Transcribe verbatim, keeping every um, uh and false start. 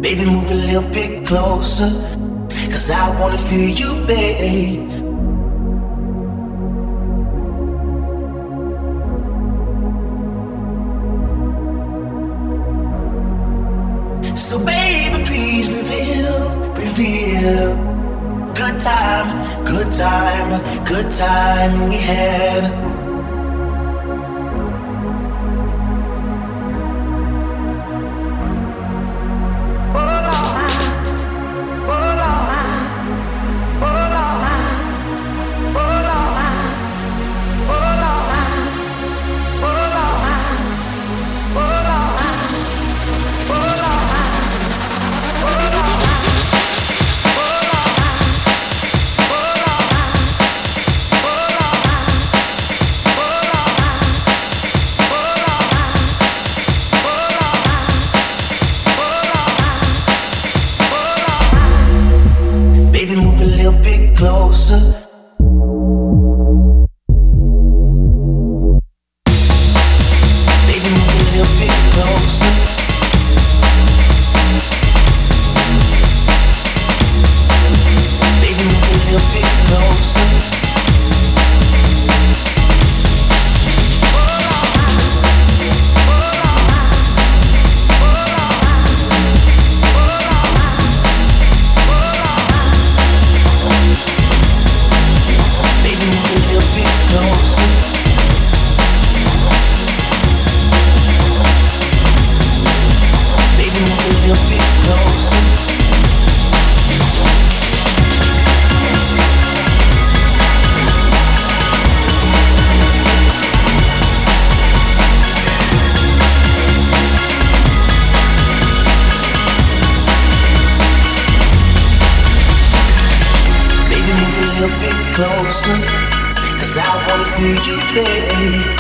Baby, move a little bit closer, 'cause I wanna feel you, babe. So baby, please reveal, reveal. Good time, good time, good time we had. Baby, move a little bit closer. Baby, move a little bit closer. Baby, move a little bit closer. Closer, 'cause I wanna feel you, babe.